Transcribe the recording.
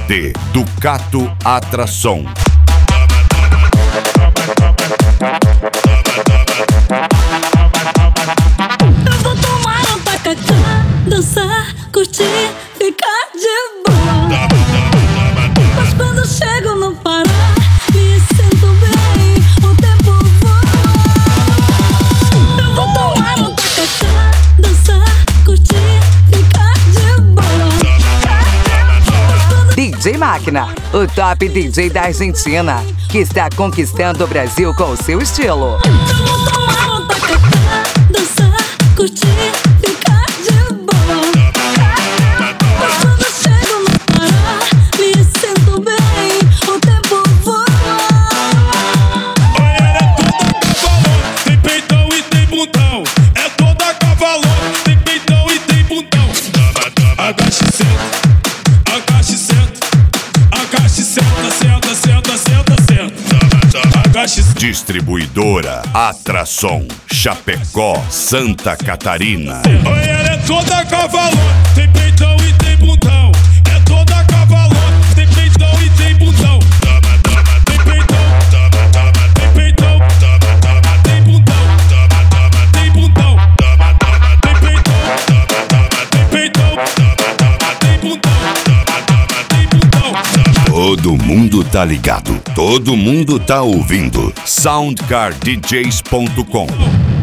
de Ducato Atração. Eu vou tomar um tacacá, dançar, curtir, ficar de boa. Mas quando chego no Pará, me sinto bem, o tempo voa. Eu vou tomar um tacacá, dançar, curtir, ficar de boa. DJ Máquina, o top DJ da Argentina, que está conquistando o Brasil com o seu estilo. Eu vou tomar um tacacá, dançar, curtir, ficar de boa. Mas quando chego no Pará, me sinto bem, o tempo voa. Tem peitão e tem bundão. É toda cavalona. Tem peitão e tem bundão. Agache, senta. Agache, senta. Agache, senta, senta, senta, senta, senta. Agache. Distribuidora Atração, Chapecó, Santa Catarina. Oi, ela é toda cavalona. Tem peitão e tem bundão. É toda cavalona. Tem peitão e tem bundão. Tem peitão. Tem peitão. Tem bundão. Tem bundão. Tem peitão. Tem peitão. Tem bundão. Tem bundão. Todo mundo tá ligado, todo mundo tá ouvindo. SoundCardDJs.com